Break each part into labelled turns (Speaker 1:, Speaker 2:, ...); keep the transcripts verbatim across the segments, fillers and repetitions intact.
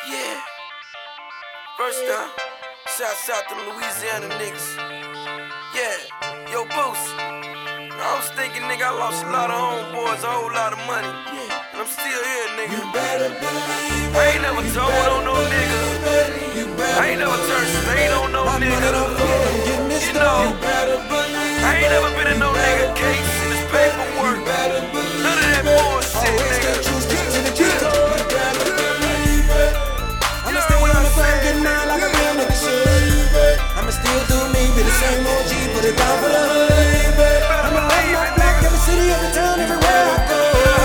Speaker 1: Yeah. First up, shouts out to Louisiana niggas. Yeah, yo, Boosie. I was thinking, nigga, I lost a lot of homeboys, a whole lot of money. Yeah. And I'm still here, nigga.
Speaker 2: You better believe it.
Speaker 1: I ain't never told on no nigga. I ain't never turned straight on no nigga. You know, I ain't never been in no nigga case in this paperwork. None of that bullshit, nigga.
Speaker 2: I'ma still do me, be the same O G, put it down for the hood. I'ma light my black every city, every town, everywhere I go.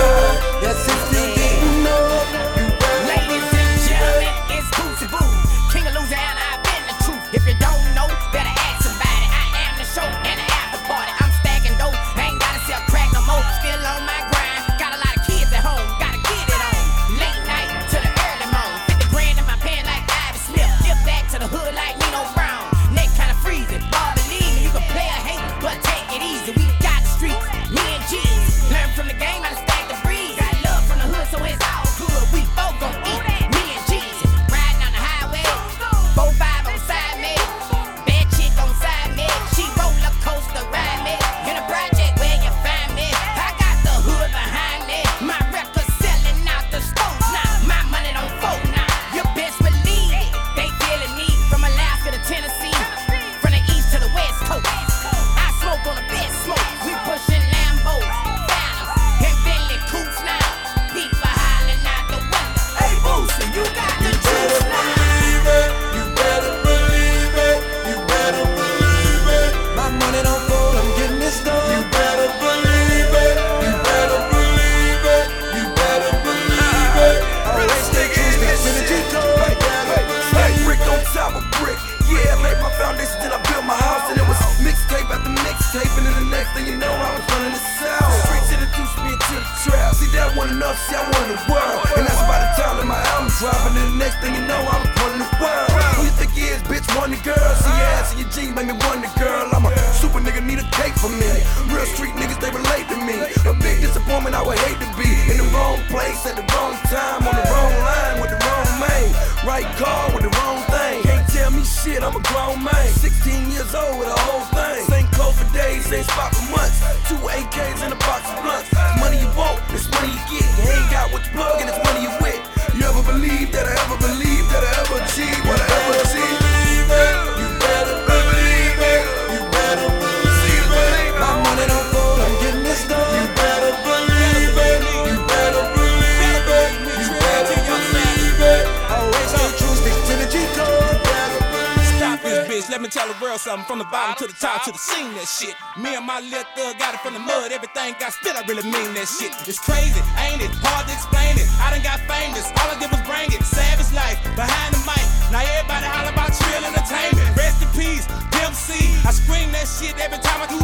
Speaker 2: Yes, if you didn't know, you better.
Speaker 3: Ladies and gentlemen, it's Boosie Boo, King of Louisiana, I've been the truth. If you don't know, better ask somebody. I am the show and the after party. I'm stacking dope, ain't gotta sell crack no more. Still on my grind, got a lot of kids at home, gotta get it on. Late night to the early morning, fifty grand in my pen like Ivy Smith. Get back to the hood like Nino Brown. Neck kinda freezing, ball believe me, you can play or hate, but take it easy. We got the streets, me and G's. Learn from the game how to stack the breeze. Got love from the hood, so it's all good. We both gon' eat, me and G's. Riding on the highway, four five on side me. Bad chick on side me, she roller coaster ride me. In a project where you find me, I got the hood behind me. My records selling out the stores now, my money don't fold now. You best believe it, they feeling me from Alaska to Tennessee, from the east to the west coast. I smoke on the best smoke, we pushing Lambos, Phantoms, and Bentley coupes now. People hollering out the window, hey Boosie, you got the juice now.
Speaker 2: You better believe it, you better believe it. My money don't fold, I'm getting this done. You better believe it, you better believe it, you better believe it. Always stay true, stick to the G-code.
Speaker 1: Like brick on top of brick. Yeah, I laid my foundation, then I built my house, and it was mixtape after mixtape, and then the next thing you know, I was running the south. Streets introduced me into the trap. See, that wasn't enough, see, I wanted the world, and that's by the time that my album dropping, and the next thing you know, I was running the world. Who you think he is, bitch? One the girl. See your ass and your jeans make me one the girl. I'm a super nigga, need a cake for me. Real street niggas, they relate to me. A big disappointment, I would hate to be in the wrong place at the wrong time, on the wrong line with the wrong man. Right car with the wrong thing. Can't tell me shit, I'm a grown man. sixteen years old with a whole thing. Same clothes for days, same spot for months. Two A Ks and a box of blunts. It's money you want, it's money you get. You ain't got what you plug and it's money you with. You ever believe that I ever believe that I ever achieve what I ever achieved?
Speaker 2: You better believe it, you better believe it. My money don't fold, I'm getting this done. You better believe it, you better believe it, you better believe it. Always stay true, stick to the G-code.
Speaker 4: Stop this bitch, let me tell the world something. From the bottom to the top, to the scene, that shit. Me and my little thug got it from the mud. Everything got spit, I really mean that shit. It's crazy, ain't it? Hard to explain it. I done got famous, all I did was bring it. Savage life, behind the mic. Now everybody holler about real entertainment. Rest in peace, Pimp C. I scream that shit every time I do